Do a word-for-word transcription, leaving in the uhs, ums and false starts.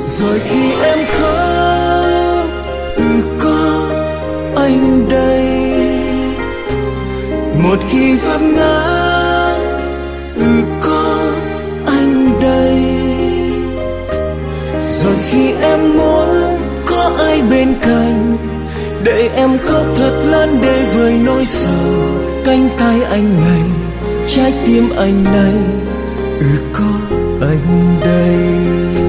Rồi khi em khóc, ừ có anh đây. Một khi vấp ngã, ừ có anh đây. Rồi khi em muốn có ai bên cạnh, để em khóc thật lớn để vơi nỗi sầu. Cánh tay anh này, trái tim anh này, ừ có anh đây.